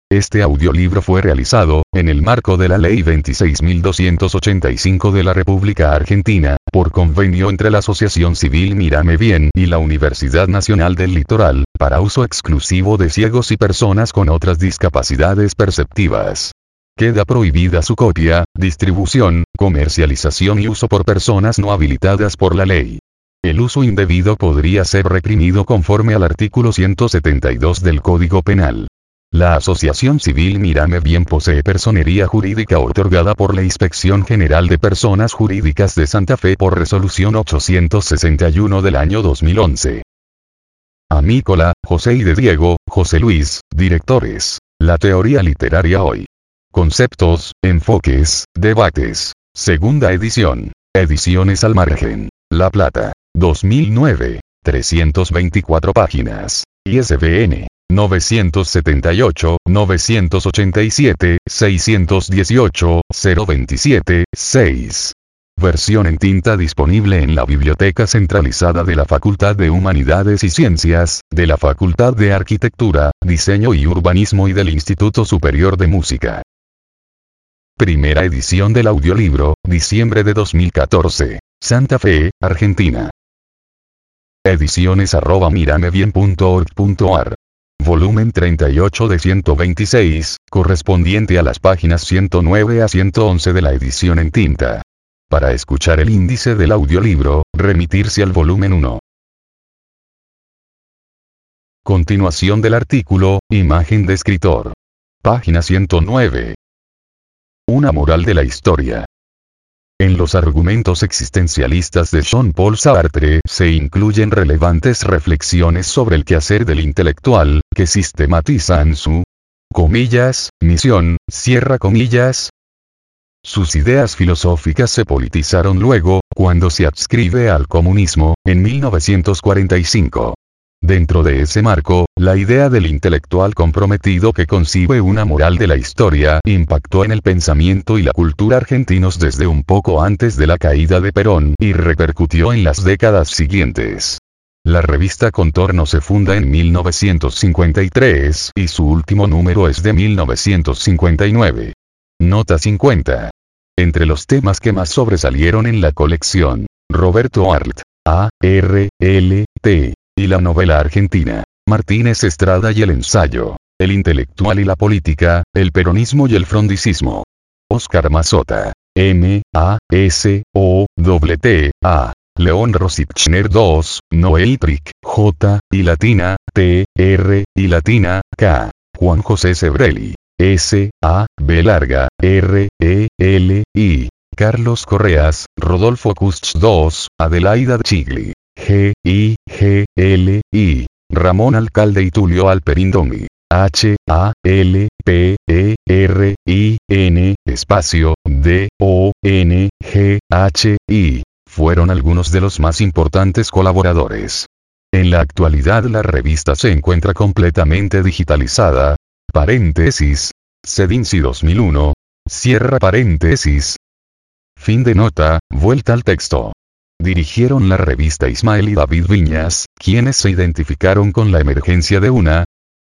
Este audiolibro fue realizado, en el marco de la Ley 26.285 de la República Argentina, por convenio entre la Asociación Civil Mírame Bien y la Universidad Nacional del Litoral, para uso exclusivo de ciegos y personas con otras discapacidades perceptivas. Queda prohibida su copia, distribución, comercialización y uso por personas no habilitadas por la ley. El uso indebido podría ser reprimido conforme al artículo 172 del Código Penal. La Asociación Civil Mírame Bien posee personería jurídica otorgada por la Inspección General de Personas Jurídicas de Santa Fe por resolución 861 del año 2011. Amícola, José y de Diego, José Luis, directores. La teoría literaria hoy. Conceptos, enfoques, debates. Segunda edición. Ediciones al margen. La Plata. 2009. 324 páginas. ISBN. 987-987-618-027-6. Versión en tinta disponible en la Biblioteca Centralizada de la Facultad de Humanidades y Ciencias, de la Facultad de Arquitectura, Diseño y Urbanismo y del Instituto Superior de Música. Primera edición del audiolibro, diciembre de 2014. Santa Fe, Argentina. Ediciones@miramebien.org.ar. Volumen 38 de 126, correspondiente a las páginas 109 a 111 de la edición en tinta. Para escuchar el índice del audiolibro, remitirse al volumen 1. Continuación del artículo, imagen de escritor. Página 109. Una moral de la historia. En los argumentos existencialistas de Jean-Paul Sartre se incluyen relevantes reflexiones sobre el quehacer del intelectual, que sistematizan su misión, cierra comillas. Sus ideas filosóficas se politizaron luego, cuando se adscribe al comunismo, en 1945. Dentro de ese marco, la idea del intelectual comprometido que concibe una moral de la historia impactó en el pensamiento y la cultura argentinos desde un poco antes de la caída de Perón y repercutió en las décadas siguientes. La revista Contorno se funda en 1953 y su último número es de 1959. Nota 50. Entre los temas que más sobresalieron en la colección, Roberto Arlt, A.R.L.T. y la novela argentina, Martínez Estrada y el ensayo, El intelectual y la política, el peronismo y el frondicismo. Oscar Mazota, M.A.S.O.T.A. León Rosichner II, Noé Itric, J. y latina, T. R. y latina, K. Juan José Sebrelli, S. A. B. larga, R. E. L. I. Carlos Correas, Rodolfo Kusch II, Adelaida Chigli. G. I. G. L. I. Ramón Alcalde y Tulio Alperindomi. H. A. L. P. E. R. I. N. espacio, D. O. N. G. H. I. Fueron algunos de los más importantes colaboradores. En la actualidad la revista se encuentra completamente digitalizada. Paréntesis. Sedinci 2001. Cierra paréntesis. Fin de nota, vuelta al texto. Dirigieron la revista Ismael y David Viñas, quienes se identificaron con la emergencia de una,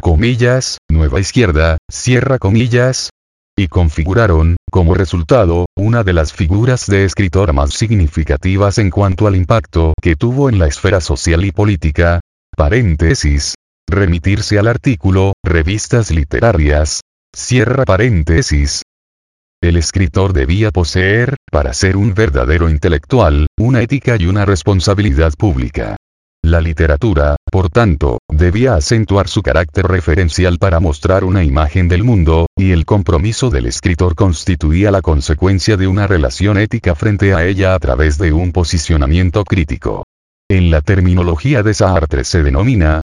nueva izquierda, cierra comillas, y configuraron, como resultado, una de las figuras de escritor más significativas en cuanto al impacto que tuvo en la esfera social y política. Paréntesis. Remitirse al artículo, revistas literarias. Cierra paréntesis. El escritor debía poseer, para ser un verdadero intelectual, una ética y una responsabilidad pública. La literatura, por tanto, debía acentuar su carácter referencial para mostrar una imagen del mundo, y el compromiso del escritor constituía la consecuencia de una relación ética frente a ella a través de un posicionamiento crítico. En la terminología de Sartre se denomina,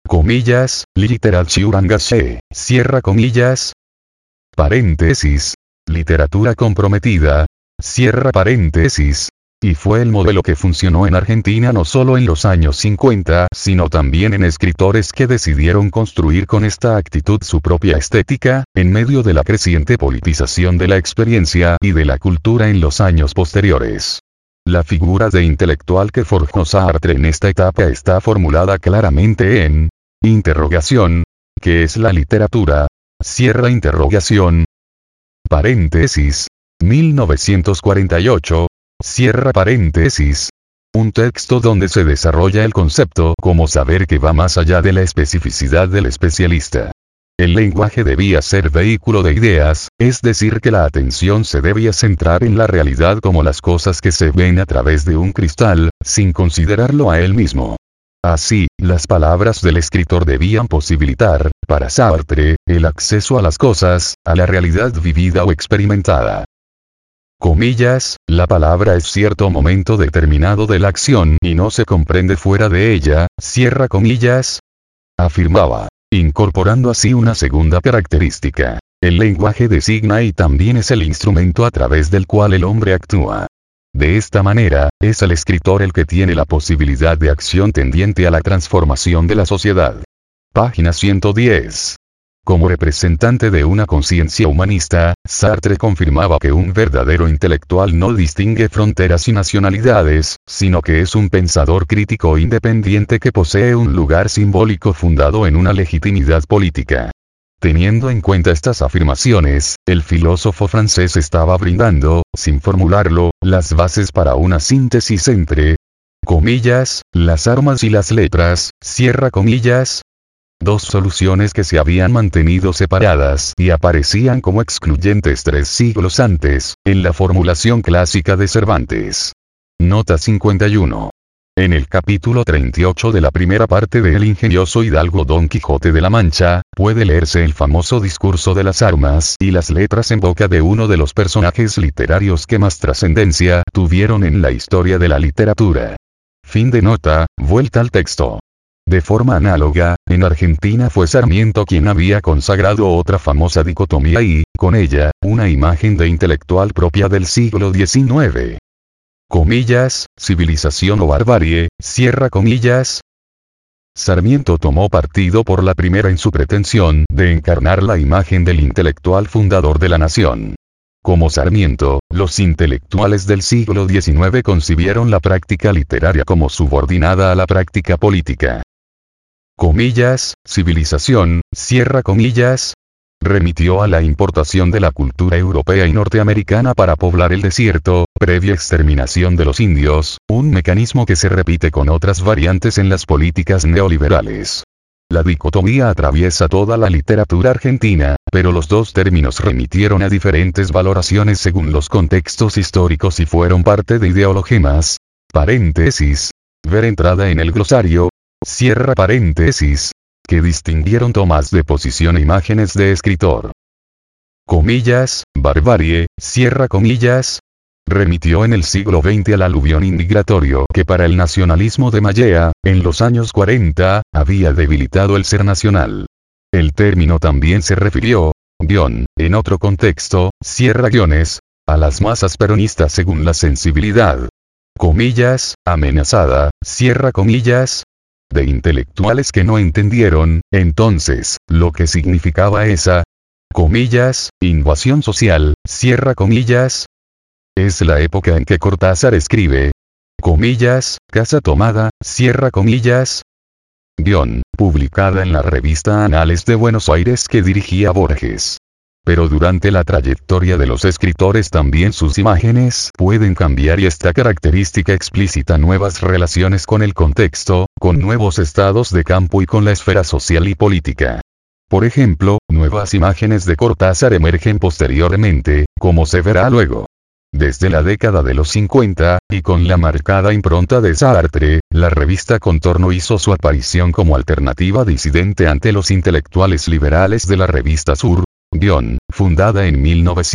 literature engagée, cierra comillas, paréntesis, literatura comprometida, cierra paréntesis, y fue el modelo que funcionó en Argentina no solo en los años 50, sino también en escritores que decidieron construir con esta actitud su propia estética, en medio de la creciente politización de la experiencia y de la cultura en los años posteriores. La figura de intelectual que forjó Sartre en esta etapa está formulada claramente en interrogación, ¿qué es la literatura? cierra interrogación. Paréntesis. 1948. Cierra paréntesis. Un texto donde se desarrolla el concepto como saber que va más allá de la especificidad del especialista. El lenguaje debía ser vehículo de ideas, es decir que la atención se debía centrar en la realidad como las cosas que se ven a través de un cristal, sin considerarlo a él mismo. Así, las palabras del escritor debían posibilitar, para Sartre, el acceso a las cosas, a la realidad vivida o experimentada. Comillas, la palabra es cierto momento determinado de la acción y no se comprende fuera de ella, cierra comillas, afirmaba, incorporando así una segunda característica. El lenguaje designa y también es el instrumento a través del cual el hombre actúa. De esta manera, es el escritor el que tiene la posibilidad de acción tendiente a la transformación de la sociedad. Página 110. Como representante de una conciencia humanista, Sartre confirmaba que un verdadero intelectual no distingue fronteras y nacionalidades, sino que es un pensador crítico independiente que posee un lugar simbólico fundado en una legitimidad política. Teniendo en cuenta estas afirmaciones, el filósofo francés estaba brindando, sin formularlo, las bases para una síntesis entre, comillas, las armas y las letras, cierra comillas, dos soluciones que se habían mantenido separadas y aparecían como excluyentes 3 siglos antes, en la formulación clásica de Cervantes. Nota 51. En el capítulo 38 de la primera parte de El ingenioso hidalgo Don Quijote de la Mancha, puede leerse el famoso discurso de las armas y las letras en boca de uno de los personajes literarios que más trascendencia tuvieron en la historia de la literatura. Fin de nota, vuelta al texto. De forma análoga, en Argentina fue Sarmiento quien había consagrado otra famosa dicotomía y, con ella, una imagen de intelectual propia del siglo XIX. Comillas, civilización o barbarie, cierra comillas. Sarmiento tomó partido por la primera en su pretensión de encarnar la imagen del intelectual fundador de la nación. Como Sarmiento, los intelectuales del siglo XIX concibieron la práctica literaria como subordinada a la práctica política. Comillas, civilización, cierra comillas, remitió a la importación de la cultura europea y norteamericana para poblar el desierto, previa exterminación de los indios, un mecanismo que se repite con otras variantes en las políticas neoliberales. La dicotomía atraviesa toda la literatura argentina, pero los dos términos remitieron a diferentes valoraciones según los contextos históricos y fueron parte de ideologemas, paréntesis, ver entrada en el glosario, cierra paréntesis, que distinguieron tomas de posición e imágenes de escritor. Comillas, barbarie, cierra comillas, remitió en el siglo XX al aluvión inmigratorio que para el nacionalismo de Mallea, en los años 40, había debilitado el ser nacional. El término también se refirió, en otro contexto, cierra guiones, a las masas peronistas según la sensibilidad. Comillas, amenazada, cierra comillas, de intelectuales que no entendieron, entonces, lo que significaba esa, comillas, invasión social, cierra comillas. Es la época en que Cortázar escribe, comillas, Casa Tomada, cierra comillas, publicada en la revista Anales de Buenos Aires que dirigía Borges. Pero durante la trayectoria de los escritores también sus imágenes pueden cambiar y esta característica explícita nuevas relaciones con el contexto, con nuevos estados de campo y con la esfera social y política. Por ejemplo, nuevas imágenes de Cortázar emergen posteriormente, como se verá luego. Desde la década de los 50, y con la marcada impronta de Sartre, la revista Contorno hizo su aparición como alternativa disidente ante los intelectuales liberales de la revista Sur, fundada en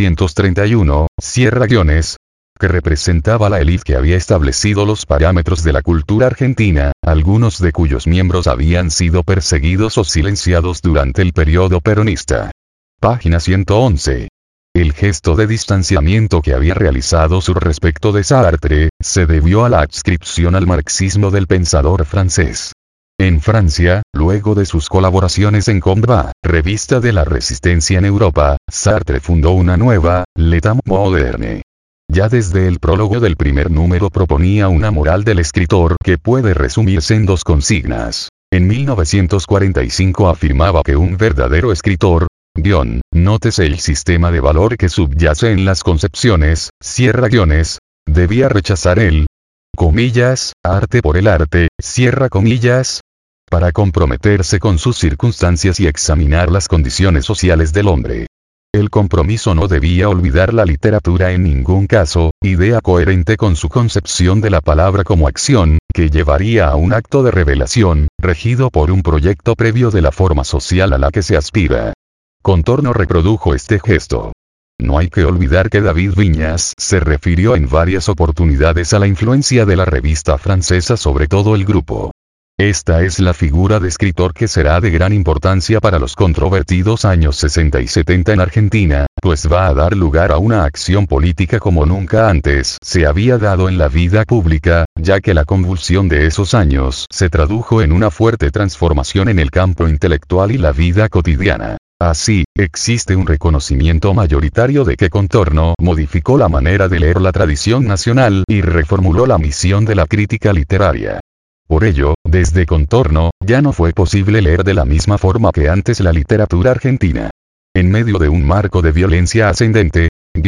1931, cierra guiones, que representaba la élite que había establecido los parámetros de la cultura argentina, algunos de cuyos miembros habían sido perseguidos o silenciados durante el periodo peronista. Página 111. El gesto de distanciamiento que había realizado Sur respecto de Sartre, se debió a la adscripción al marxismo del pensador francés. En Francia, luego de sus colaboraciones en Combat, revista de la resistencia en Europa, Sartre fundó una nueva, L'État moderne. Ya desde el prólogo del primer número proponía una moral del escritor que puede resumirse en dos consignas. En 1945 afirmaba que un verdadero escritor, Nótese el sistema de valor que subyace en las concepciones, cierra guiones, debía rechazar el, comillas, arte por el arte, cierra comillas, para comprometerse con sus circunstancias y examinar las condiciones sociales del hombre. El compromiso no debía olvidar la literatura en ningún caso, idea coherente con su concepción de la palabra como acción, que llevaría a un acto de revelación, regido por un proyecto previo de la forma social a la que se aspira. Contorno reprodujo este gesto. No hay que olvidar que David Viñas se refirió en varias oportunidades a la influencia de la revista francesa sobre todo el grupo. Esta es la figura de escritor que será de gran importancia para los controvertidos años 60 y 70 en Argentina, pues va a dar lugar a una acción política como nunca antes se había dado en la vida pública, ya que la convulsión de esos años se tradujo en una fuerte transformación en el campo intelectual y la vida cotidiana. Así, existe un reconocimiento mayoritario de que Contorno modificó la manera de leer la tradición nacional y reformuló la misión de la crítica literaria. Por ello, desde Contorno, ya no fue posible leer de la misma forma que antes la literatura argentina. En medio de un marco de violencia ascendente,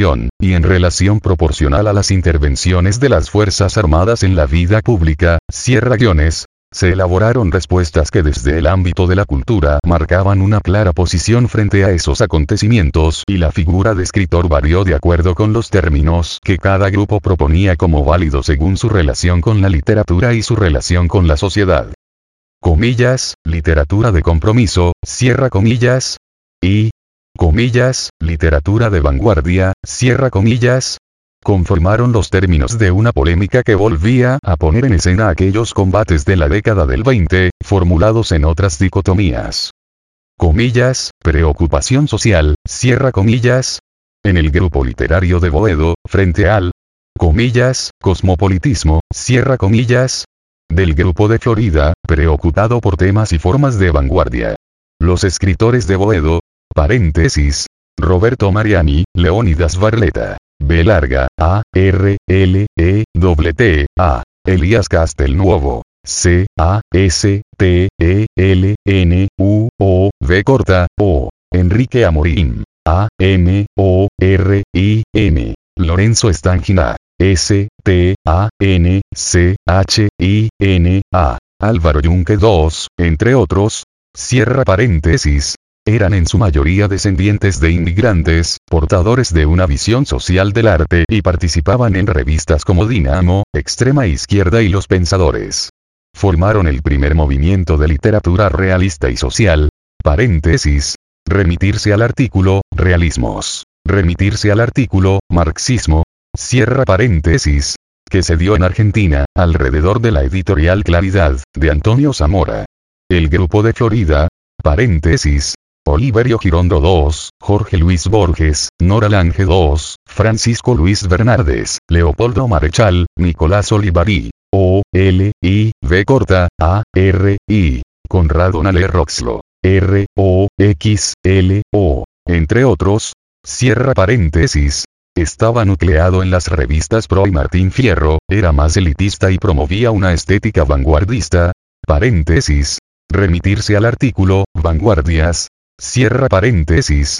y en relación proporcional a las intervenciones de las Fuerzas Armadas en la vida pública, cierra guiones, se elaboraron respuestas que desde el ámbito de la cultura marcaban una clara posición frente a esos acontecimientos y la figura de escritor varió de acuerdo con los términos que cada grupo proponía como válidos según su relación con la literatura y su relación con la sociedad. Comillas, literatura de compromiso, cierra comillas, y, comillas, literatura de vanguardia, cierra comillas, conformaron los términos de una polémica que volvía a poner en escena aquellos combates de la década del 20, formulados en otras dicotomías. Comillas, preocupación social, cierra comillas, en el grupo literario de Boedo, frente al, comillas, cosmopolitismo, cierra comillas, del grupo de Florida, preocupado por temas y formas de vanguardia. Los escritores de Boedo, paréntesis, Roberto Mariani, Leónidas Barletta, B larga, A, R, L, E, T, A, Elías Castelnuovo, C, A, S, T, E, L, N, U, O, V corta, O, Enrique Amorim, A, M, O, R, I, M, Lorenzo Stangina, S, T, A, N, C, H, I, N, A, Álvaro Yunque II, entre otros, cierra paréntesis, eran en su mayoría descendientes de inmigrantes, portadores de una visión social del arte y participaban en revistas como Dinamo, Extrema Izquierda y Los Pensadores. Formaron el primer movimiento de literatura realista y social, paréntesis, remitirse al artículo, realismos, remitirse al artículo, marxismo, cierra paréntesis, que se dio en Argentina, alrededor de la editorial Claridad, de Antonio Zamora. El grupo de Florida, paréntesis, Oliverio Girondo II, Jorge Luis Borges, Nora Lange II, Francisco Luis Bernardes, Leopoldo Marechal, Nicolás Olivari, O, L, I, V corta, A, R, I, Conrado Nale Roxlo, R, O, X, L, O, entre otros, cierra paréntesis, estaba nucleado en las revistas Pro y Martín Fierro, era más elitista y promovía una estética vanguardista, paréntesis, remitirse al artículo, vanguardias, cierra paréntesis.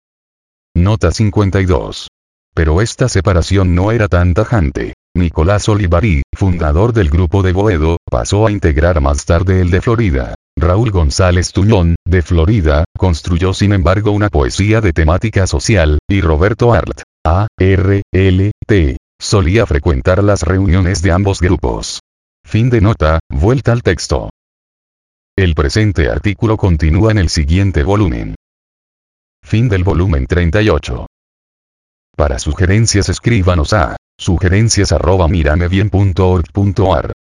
Nota 52. Pero esta separación no era tan tajante. Nicolás Olivari, fundador del grupo de Boedo, pasó a integrar más tarde el de Florida. Raúl González Tuñón, de Florida, construyó sin embargo una poesía de temática social, y Roberto Arlt, A, R, L, T, solía frecuentar las reuniones de ambos grupos. Fin de nota, vuelta al texto. El presente artículo continúa en el siguiente volumen. Fin del volumen 38. Para sugerencias escríbanos a sugerencias@miramebien.org.ar